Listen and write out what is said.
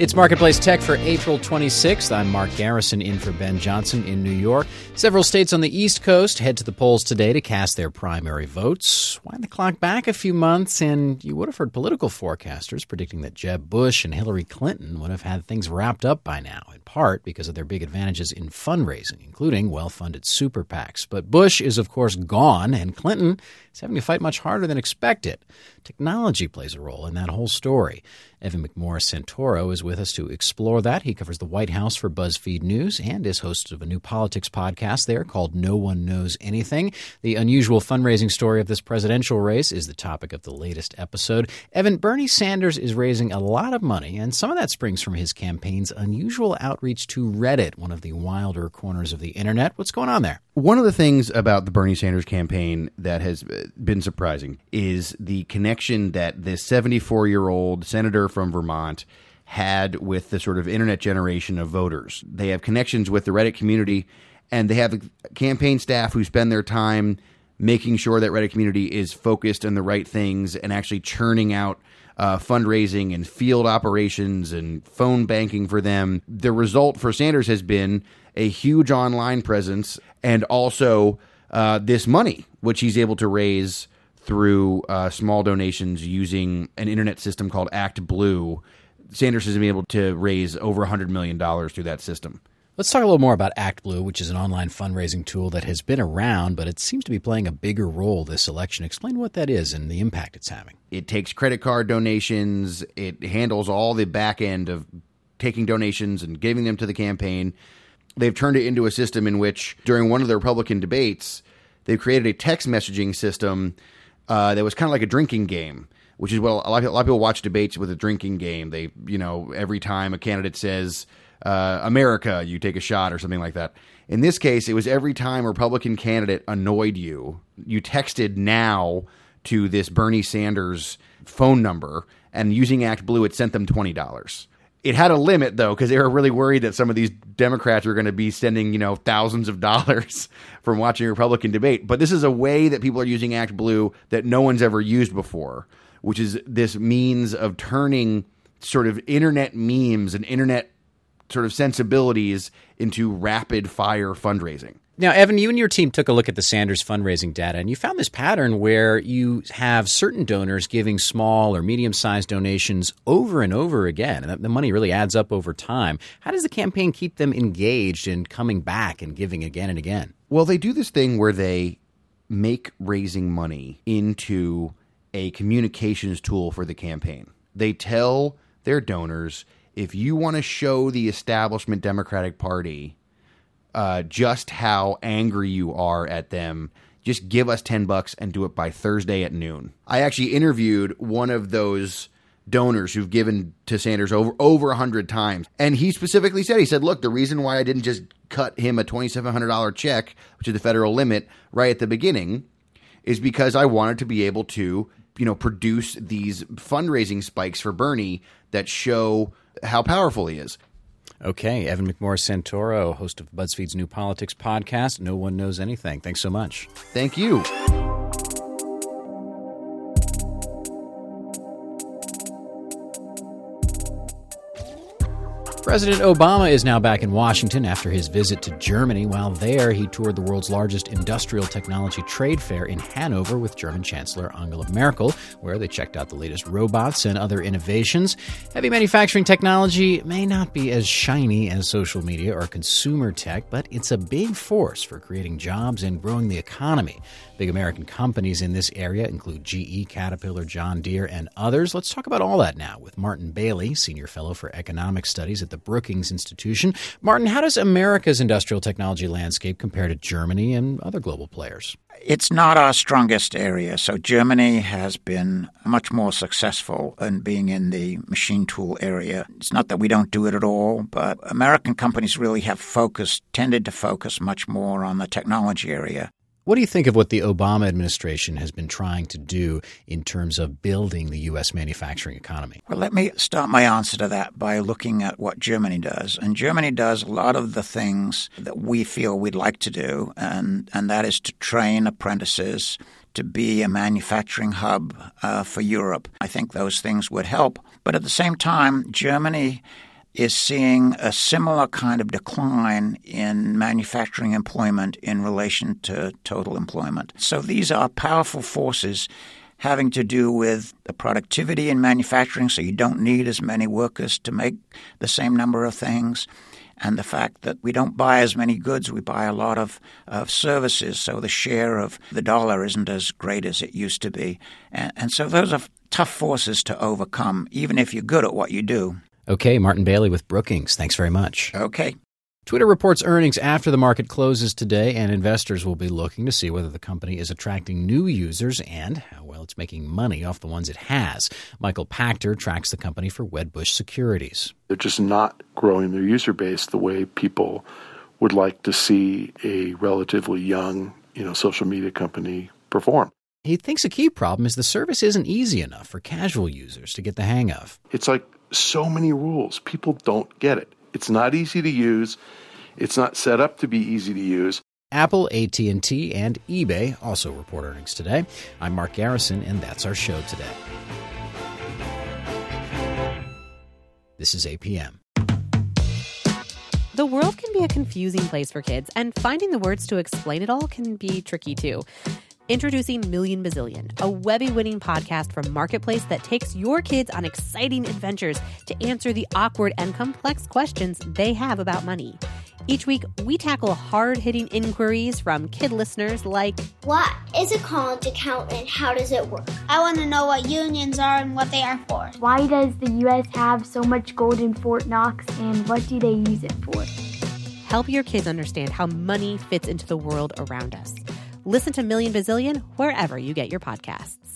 It's Marketplace Tech for April 26th. I'm Mark Garrison in for Ben Johnson in New York. Several states on the East Coast head to the polls today to cast their primary votes. Wind the clock back a few months, and you would have heard political forecasters predicting that Jeb Bush and Hillary Clinton would have had things wrapped up by now, in part because of their big advantages in fundraising, including well-funded super PACs. But Bush is, of course, gone, and Clinton is having to fight much harder than expected. Technology plays a role in that whole story. Evan McMorris-Santoro is with us to explore that. He covers the White House for BuzzFeed News and is host of a new politics podcast there called No One Knows Anything. The unusual fundraising story of this presidential race is the topic of the latest episode. Evan, Bernie Sanders is raising a lot of money, and some of that springs from his campaign's unusual outreach to Reddit, one of the wilder corners of the internet. What's going on there? One of the things about the Bernie Sanders campaign that has been surprising is the connection that this 74-year-old senator from Vermont had with the sort of internet generation of voters. They have connections with the Reddit community, and they have a campaign staff who spend their time making sure that Reddit community is focused on the right things and actually churning out fundraising and field operations and phone banking for them. The result for Sanders has been a huge online presence and also this money, which he's able to raise through small donations using an internet system called ActBlue. Sanders has been able to raise over $100 million through that system. Let's talk a little more about ActBlue, which is an online fundraising tool that has been around, but it seems to be playing a bigger role this election. Explain what that is and the impact it's having. It takes credit card donations. It handles all the back end of taking donations and giving them to the campaign. They've turned it into a system in which, during one of the Republican debates, they've created a text messaging system that was kind of like a drinking game, which is what a lot of people watch debates with a drinking game. They, every time a candidate says, America, you take a shot or something like that. In this case, it was every time a Republican candidate annoyed you, you texted now to this Bernie Sanders phone number, and using ActBlue, it sent them $20. It had a limit, though, because they were really worried that some of these Democrats were going to be sending, thousands of dollars from watching a Republican debate. But this is a way that people are using ActBlue that no one's ever used before, which is this means of turning sort of internet memes and internet sort of sensibilities into rapid-fire fundraising. Now, Evan, you and your team took a look at the Sanders fundraising data, and you found this pattern where you have certain donors giving small or medium-sized donations over and over again, and the money really adds up over time. How does the campaign keep them engaged in coming back and giving again and again? Well, they do this thing where they make raising money into a communications tool for the campaign. They tell their donors, if you want to show the establishment Democratic Party just how angry you are at them, just give us $10 and do it by Thursday at noon. I actually interviewed one of those donors who've given to Sanders over 100 times. And he specifically said, look, the reason why I didn't just cut him a $2,700 check, which is the federal limit, right at the beginning, is because I wanted to be able to, produce these fundraising spikes for Bernie that show how powerful he is. Okay, Evan McMorris-Santoro, host of BuzzFeed's new politics podcast, No One Knows Anything. Thanks so much. Thank you. President Obama is now back in Washington after his visit to Germany. While there, he toured the world's largest industrial technology trade fair in Hanover with German Chancellor Angela Merkel, where they checked out the latest robots and other innovations. Heavy manufacturing technology may not be as shiny as social media or consumer tech, but it's a big force for creating jobs and growing the economy. Big American companies in this area include GE, Caterpillar, John Deere, and others. Let's talk about all that now with Martin Bailey, Senior Fellow for Economic Studies at the Brookings Institution. Martin, how does America's industrial technology landscape compare to Germany and other global players? It's not our strongest area. So Germany has been much more successful in being in the machine tool area. It's not that we don't do it at all, but American companies really have tended to focus much more on the technology area. What do you think of what the Obama administration has been trying to do in terms of building the U.S. manufacturing economy? Well, let me start my answer to that by looking at what Germany does. And Germany does a lot of the things that we feel we'd like to do, and that is to train apprentices to be a manufacturing hub for Europe. I think those things would help. But at the same time, Germany is seeing a similar kind of decline in manufacturing employment in relation to total employment. So these are powerful forces having to do with the productivity in manufacturing, so you don't need as many workers to make the same number of things, and the fact that we don't buy as many goods, we buy a lot of services, so the share of the dollar isn't as great as it used to be. And so those are tough forces to overcome, even if you're good at what you do. Okay, Martin Bailey with Brookings. Thanks very much. Okay. Twitter reports earnings after the market closes today, and investors will be looking to see whether the company is attracting new users and how well it's making money off the ones it has. Michael Pachter tracks the company for Wedbush Securities. They're just not growing their user base the way people would like to see a relatively young, social media company perform. He thinks a key problem is the service isn't easy enough for casual users to get the hang of. It's like so many rules. People don't get it. It's not easy to use. It's not set up to be easy to use. Apple, AT&T, and eBay also report earnings today. I'm Mark Garrison, and that's our show today. This is APM. The world can be a confusing place for kids, and finding the words to explain it all can be tricky too. Introducing Million Bazillion, a Webby-winning podcast from Marketplace that takes your kids on exciting adventures to answer the awkward and complex questions they have about money. Each week, we tackle hard-hitting inquiries from kid listeners like, what is a college account and how does it work? I want to know what unions are and what they are for. Why does the U.S. have so much gold in Fort Knox, and what do they use it for? Help your kids understand how money fits into the world around us. Listen to Million Bazillion wherever you get your podcasts.